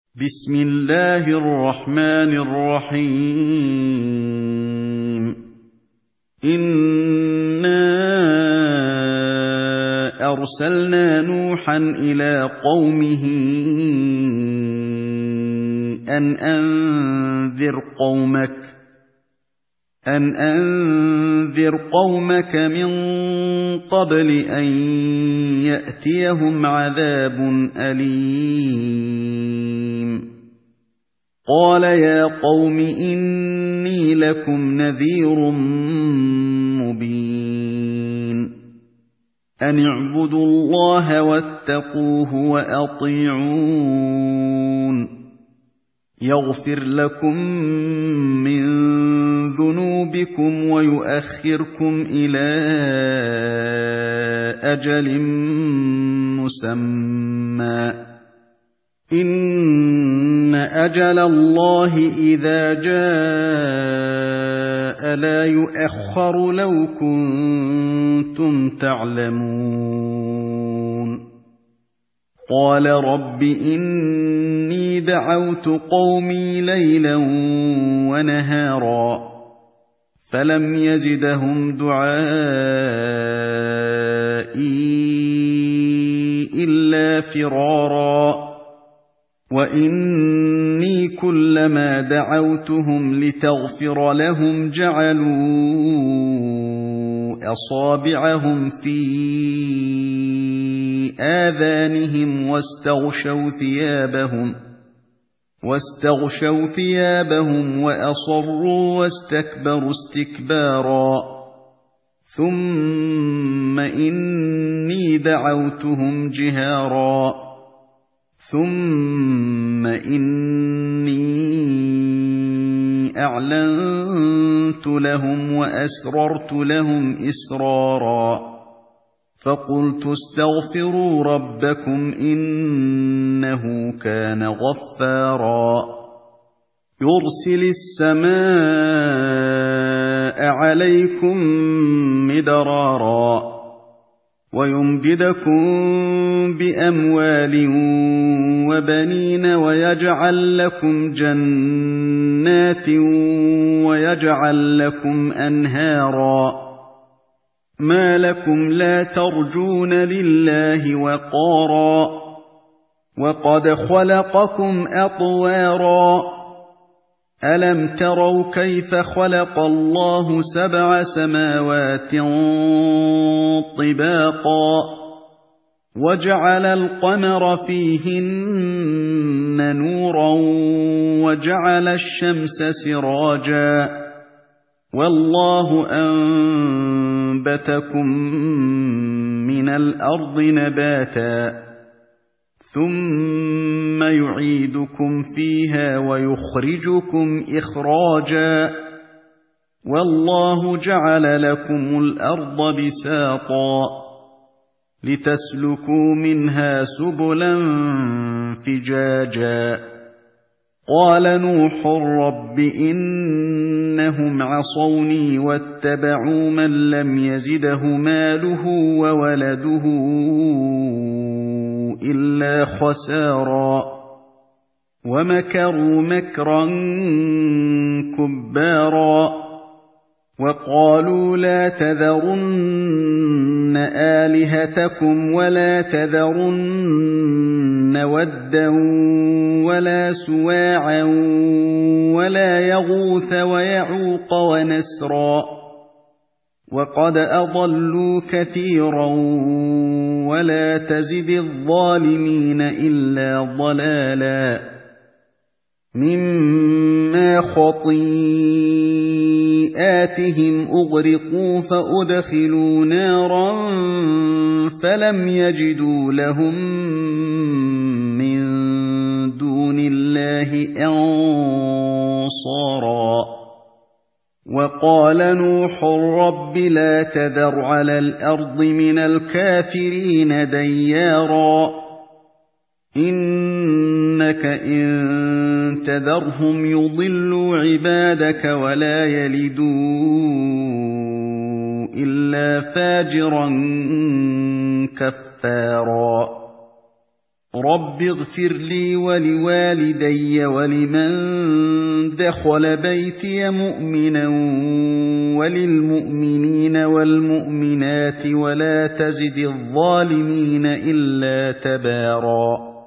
بسم الله الرحمن الرحيم إنا أرسلنا نوحا إلى قومه أن أنذر قومك من قبل أن يأتيهم عذاب أليم قال يا قوم إني لكم نذير مبين أن اعبدوا الله واتقوه وأطيعون يغفر لكم من ذنوبكم ويؤخركم إلى أجل مسمى إن أجل الله إذا جاء لا يؤخر لو كنتم تعلمون قال رب إني دعوت قومي ليلا ونهارا فلم يزدهم دعائي إلا فرارا وإني كلما دعوتهم لتغفر لهم جعلوا أصابعهم في آذانهم واستغشوا ثيابهم وأصروا واستكبروا استكبارا ثم إني دعوتهم جهارا ثم إني أعلنت لهم وأسررت لهم إسرارا فقلت استغفروا ربكم إنه كان غفارا يرسل السماء عليكم مدرارا ويمددكم بأموال وبنين ويجعل لكم جنات ويجعل لكم أنهارا ما لكم لا ترجون لله وقارا وقد خلقكم أطوارا ألم تروا كيف خلق الله 7 سماوات طباقا وجعل القمر فيهن نورا وجعل الشمس سراجا والله أنبتكم من الأرض نباتا ثم يعيدكم فيها ويخرجكم إخراجا والله جعل لكم الأرض بساطا لتسلكوا منها سبلا فجاجا قال نوح رب إنهم عصوني واتبعوا من لم يزده ماله وولده إلا خسارا ومكروا مكرا كبارا وقالوا لا تذرن آلهتكم ولا تذرن ودا ولا سواعا ولا يغوث ويعوق ونسرا وقد أضلوا كثيرا ولا تزد الظالمين إلا ضلالا مما خطيئاتهم أغرقوا فأدخلوا نارا فلم يجدوا لهم من دون الله أنصارا وقال نوح رب لا تذر على الأرض من الكافرين ديارا إنك إن تذرهم يضلوا عبادك ولا يلدوا إلا فاجرا كفارا رَبِّ اغْفِرْ لِي وَلِوَالِدَيَّ وَلِمَن دَخَلَ بَيْتِيَ مُؤْمِنًا وَلِلْمُؤْمِنِينَ وَالْمُؤْمِنَاتِ وَلَا تَزِدِ الظَّالِمِينَ إِلَّا تَبَارًا